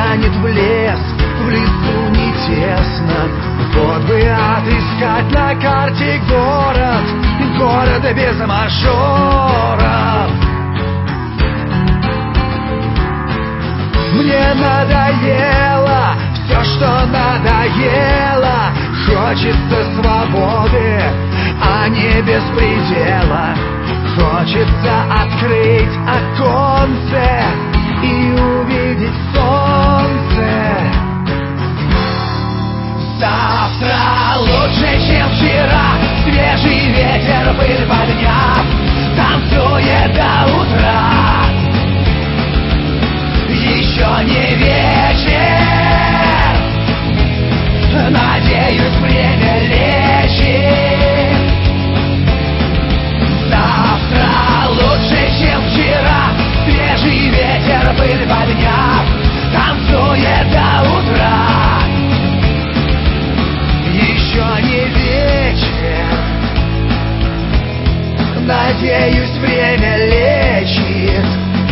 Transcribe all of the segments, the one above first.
тянет в лес, в лесу не тесно. Вот бы отыскать на карте город, город без мажоров. Мне надоело все, что надоело. Хочется свободы, а не беспредела. Хочется открыть оконце и увидеть солнце. Завтра лучше, чем вчера. Свежий ветер, пыль подняв, танцует до утра. Еще не вечер, надеюсь, время лечит. Завтра лучше, чем вчера. Свежий ветер, пыль подняв, танцует до утра. Еще не вечер, надеюсь, время лечит.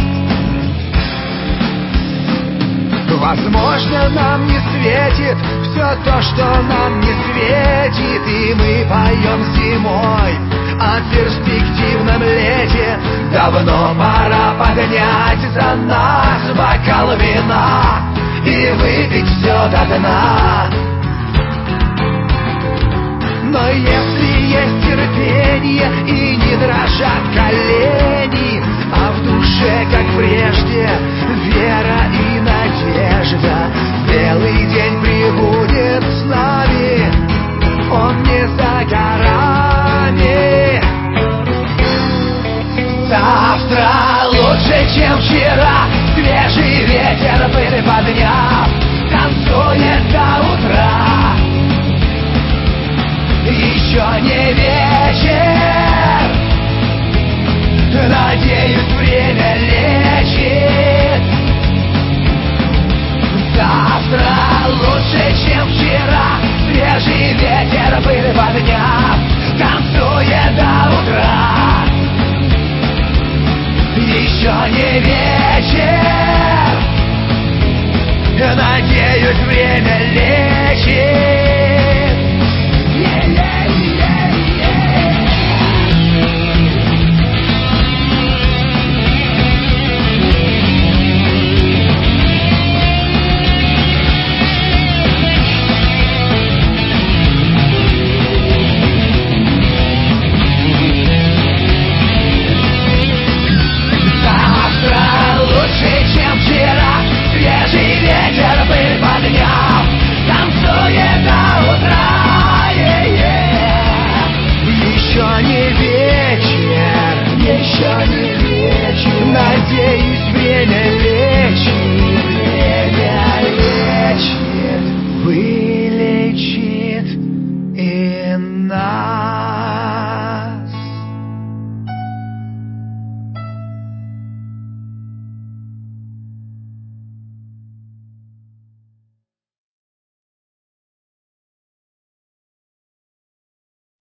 Возможно, нам не светит все то, что нам не светит, и мы поем зимой о перспективном лете. Давно пора поднять за нас бокал вина и выпить все до дна. Но если есть терпение и не дрожат колени, а в душе, как прежде, вера и надежда, белый день прибудет с нами, он не за горами. Завтра лучше, чем вчера. Свежий ветер, пыль подняв, танцует до утра. Еще не вечер, надеюсь, время лечит. Завтра лучше, чем вчера. Свежий ветер, пыль подняв, танцует до утра. Еще не вечер, надеюсь, время лечит.